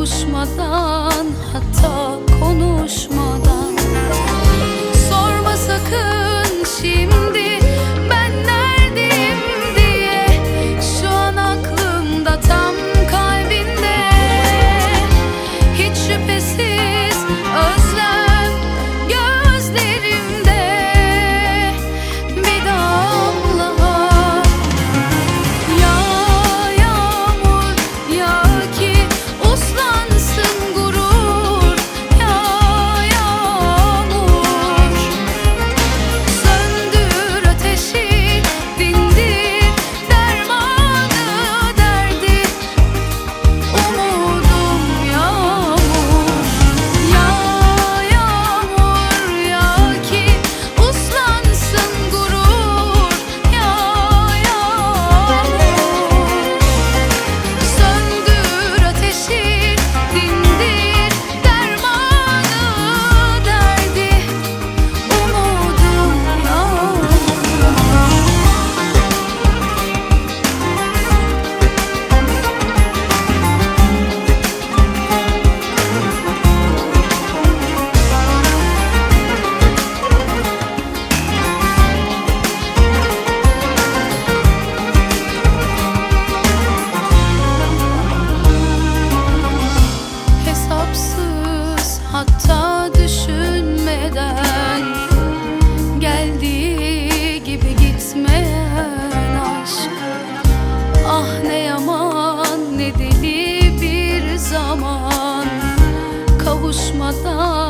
Kavuşmadan, hatta konuşmadan. Sorma sakın şimdi ben neredeyim diye. Şu an aklımda, tam kalbinde. Hiç şüphesiz özlem gözlerimde. Bir damla yağmur yağ ki uslansın gurur. Yağmur söndür ateşi, dindir dermanı derdi. Umudum yağmur. Yağmur yağ ki uslansın gurur. Yağmur söndür ateşi, dindir dermanı derdi. Umudum yağmur. Hesapsız, hatta düşünmeden geldiği gibi gitmeyen aşk. Ah ne yaman, ne deli bir zaman. Kavuşmadan